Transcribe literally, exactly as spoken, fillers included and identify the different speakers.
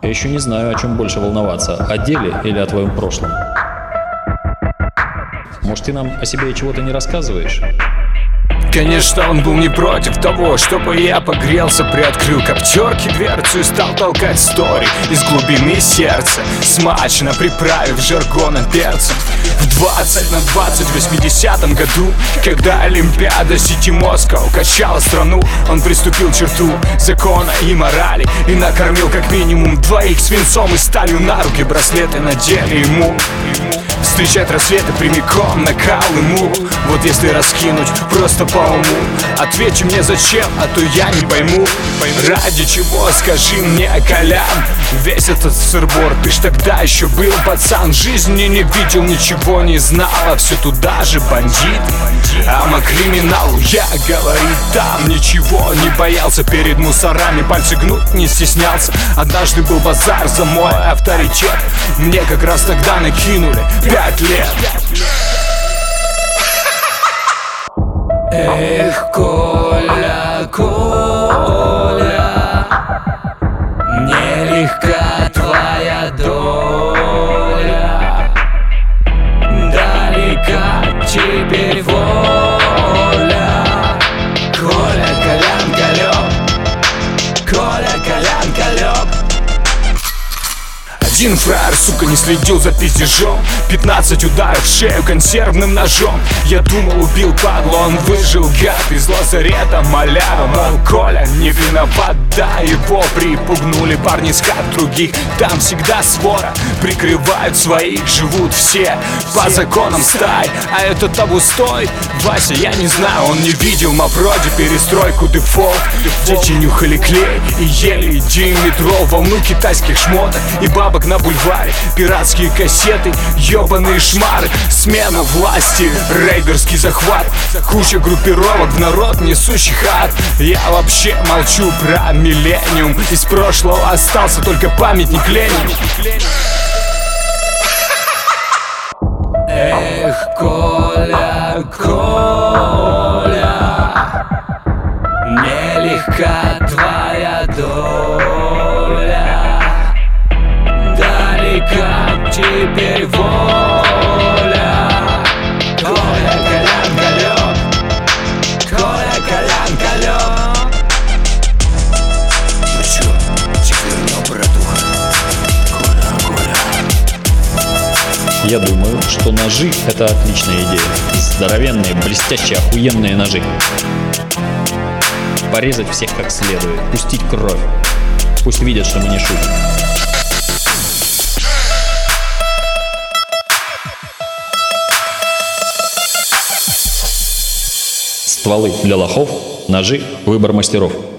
Speaker 1: Я еще не знаю, о чем больше волноваться, о деле или о твоем прошлом. Может, ты нам о себе чего-то не рассказываешь?
Speaker 2: Конечно, он был не против того, чтобы я погрелся, приоткрыл коптерки дверцу и стал толкать стори из глубины сердца, смачно приправив жаргоном перцем. В двадцать на двадцать в восьмидесятом году, когда Олимпиада Сити Москва качала страну, он приступил к черту закона и морали и накормил как минимум двоих свинцом и сталью, на руки браслеты надели ему. Встречать рассветы прямиком на Колыму. Вот если раскинуть просто по уму, ответьте мне зачем, а то я не пойму. Ради чего, скажи мне, Колян, весь этот сырбор, ты ж тогда еще был пацан. Жизни не видел, ничего не знал, а все туда же бандит. Ама криминалу я, говорит, там ничего не боялся. Перед мусорами пальцы гнуть не стеснялся. Однажды был базар за мой авторитет, мне как раз тогда накинули пять лет.
Speaker 3: Эх, Коля, Коля, нелегка твоя доля, далека теперь воля. Коля, Колян, Колёб, Коля, Колян, Колёб.
Speaker 2: Один фраер, сука, не следил за пиздежом. Пятнадцать ударов в шею консервным ножом. Я думал, убил падлу, он выжил, гад, из лазарета малява. Мол, Коля не виноват, да, его припугнули парни с хат других. Там всегда свора, прикрывают своих, живут все по законам стай. А это того стоит? Вася, я не знаю, он не видел Мавроди перестройку, дефолт. Дети нюхали клей и ели Димитров, волну китайских шмоток и бабок на бульваре, пиратские кассеты, ёбаные шмары, смена власти, рейдерский захват, куча группировок в народ, несущих ад. Я вообще молчу про миллениум, из прошлого остался только памятник Ленину.
Speaker 3: Эх, Коля, Коля, нелегка твоя доля, далека теперь воля. Коля, Колян, Колёб, Коля, Колян, Колёб. Ну чё, теперь ну, братуха, Коля, Коля.
Speaker 1: Я думаю, что ножи — это отличная идея. Здоровенные, блестящие, охуенные ножи. Порезать всех как следует, пустить кровь. Пусть видят, что мы не шутим. Стволы для лохов, ножи — выбор мастеров.